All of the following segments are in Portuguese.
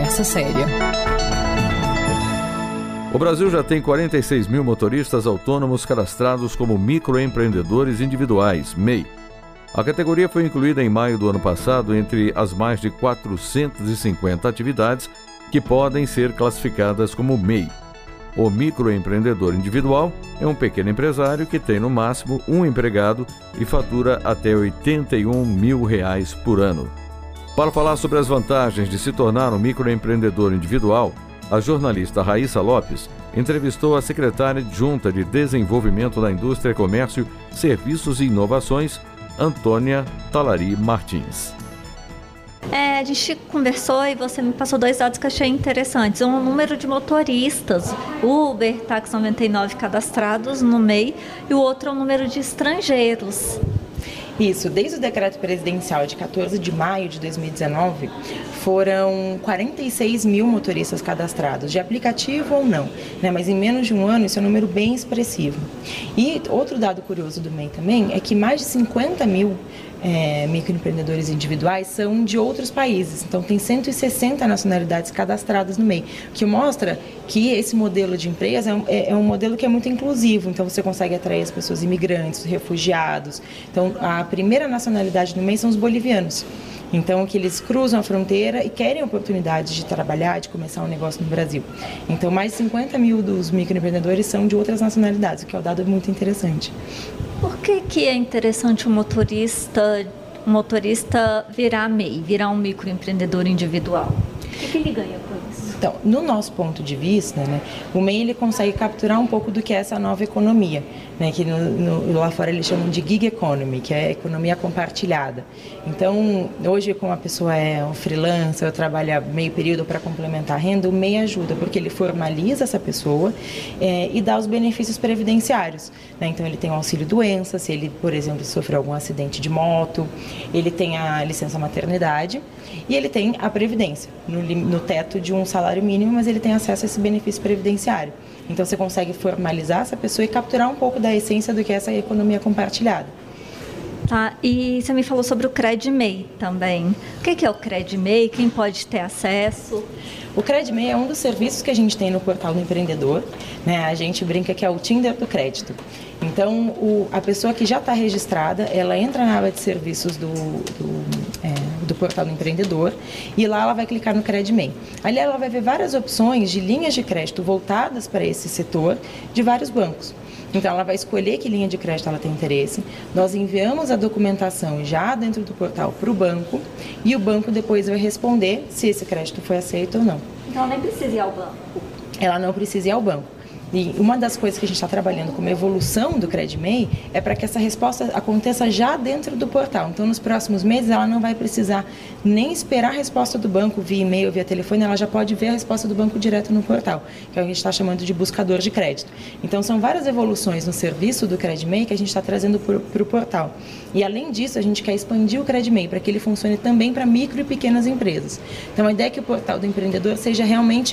Conversa Séria. O Brasil já tem 46 mil motoristas autônomos cadastrados como microempreendedores individuais, MEI. A categoria foi incluída em maio do ano passado entre as mais de 450 atividades que podem ser classificadas como MEI. O microempreendedor individual é um pequeno empresário que tem no máximo um empregado e fatura até R$ 81 mil por ano. Para falar sobre as vantagens de se tornar um microempreendedor individual, a jornalista Raíssa Lopes entrevistou a secretária adjunta de Desenvolvimento da Indústria, Comércio, Serviços e Inovações, Antônia Talari Martins. A gente conversou e você me passou 2 dados que eu achei interessantes. Um número de motoristas, Uber, Táxi 99 cadastrados no MEI, e o outro é o número de estrangeiros. Isso, desde o decreto presidencial de 14 de maio de 2019, foram 46 mil motoristas cadastrados, de aplicativo ou não, né? Mas em menos de um ano isso é um número bem expressivo. E outro dado curioso do MEI também é que mais de 50 mil microempreendedores individuais são de outros países. Então tem 160 nacionalidades cadastradas no MEI, o que mostra que esse modelo de empresa é um modelo que é muito inclusivo. Então você consegue atrair as pessoas imigrantes, refugiados. Então a primeira nacionalidade no MEI são os bolivianos. Então, que eles cruzam a fronteira e querem oportunidades de trabalhar, de começar um negócio no Brasil. Então, mais de 50 mil dos microempreendedores são de outras nacionalidades, o que é um dado muito interessante. Por que é interessante o motorista virar MEI, virar um microempreendedor individual? O que ele ganha com isso? Então, no nosso ponto de vista, né, o MEI ele consegue capturar um pouco do que é essa nova economia, né, que lá fora eles chamam de gig economy, que é a economia compartilhada. Então, hoje, como a pessoa é um freelancer, ou trabalha meio período para complementar a renda, o MEI ajuda, porque ele formaliza essa pessoa e dá os benefícios previdenciários, né? Então, ele tem o auxílio-doença, se ele, por exemplo, sofreu algum acidente de moto, ele tem a licença maternidade e ele tem a previdência, no teto de um salário mínimo, mas ele tem acesso a esse benefício previdenciário. Então você consegue formalizar essa pessoa e capturar um pouco da essência do que é essa economia compartilhada. Tá, e você me falou sobre o CredMEI também. O que é o CredMEI? Quem pode ter acesso? O CredMEI é um dos serviços que a gente tem no portal do empreendedor, né? A gente brinca que é o Tinder do crédito. Então, a pessoa que já está registrada, ela entra na aba de serviços do portal do empreendedor e lá ela vai clicar no CredMEI. Ali ela vai ver várias opções de linhas de crédito voltadas para esse setor de vários bancos. Então ela vai escolher que linha de crédito ela tem interesse, nós enviamos a documentação já dentro do portal para o banco e o banco depois vai responder se esse crédito foi aceito ou não. Então ela nem precisa ir ao banco? Ela não precisa ir ao banco. E uma das coisas que a gente está trabalhando como evolução do CredMEI é para que essa resposta aconteça já dentro do portal. Então, nos próximos meses, ela não vai precisar nem esperar a resposta do banco via e-mail, via telefone, ela já pode ver a resposta do banco direto no portal, que é o que a gente está chamando de buscador de crédito. Então, são várias evoluções no serviço do CredMEI que a gente está trazendo para o portal. E, além disso, a gente quer expandir o CredMEI para que ele funcione também para micro e pequenas empresas. Então, a ideia é que o portal do empreendedor seja realmente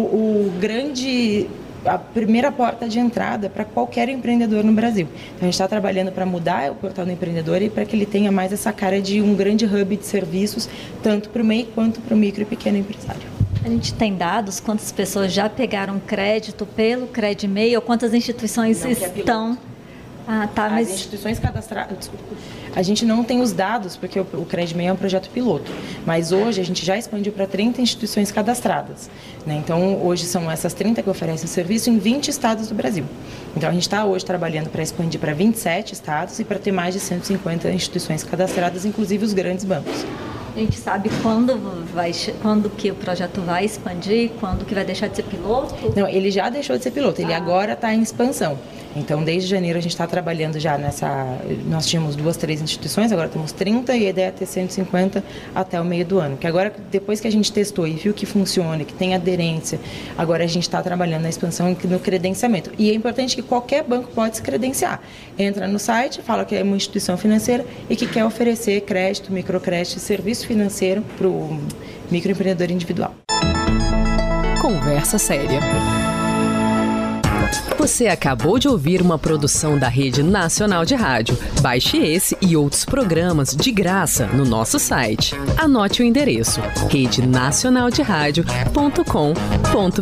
a primeira porta de entrada para qualquer empreendedor no Brasil. Então, a gente está trabalhando para mudar o portal do empreendedor e para que ele tenha mais essa cara de um grande hub de serviços, tanto para o MEI quanto para o micro e pequeno empresário. A gente tem dados quantas pessoas já pegaram crédito pelo CredMEI ou quantas instituições estão... As instituições cadastradas... A gente não tem os dados, porque o CredMEI é um projeto piloto, mas hoje a gente já expandiu para 30 instituições cadastradas, né? Então, hoje são essas 30 que oferecem o serviço em 20 estados do Brasil. Então, a gente está hoje trabalhando para expandir para 27 estados e para ter mais de 150 instituições cadastradas, inclusive os grandes bancos. A gente sabe quando que o projeto vai expandir, quando que vai deixar de ser piloto? Não, ele já deixou de ser piloto, ele agora está em expansão. Então, desde janeiro a gente está trabalhando já nós tínhamos 2, 3 instituições, agora temos 30 e a ideia é ter 150 até o meio do ano. Que agora, depois que a gente testou e viu que funciona, que tem aderência, agora a gente está trabalhando na expansão no credenciamento. E é importante que qualquer banco pode se credenciar. Entra no site, fala que é uma instituição financeira e que quer oferecer crédito, microcrédito, serviço financeiro para o microempreendedor individual. Conversa Séria. Você acabou de ouvir uma produção da Rede Nacional de Rádio. Baixe esse e outros programas de graça no nosso site. Anote o endereço: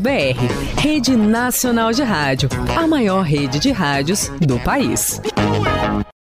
redenacionalderádio.com.br. Rede Nacional de Rádio, a maior rede de rádios do país.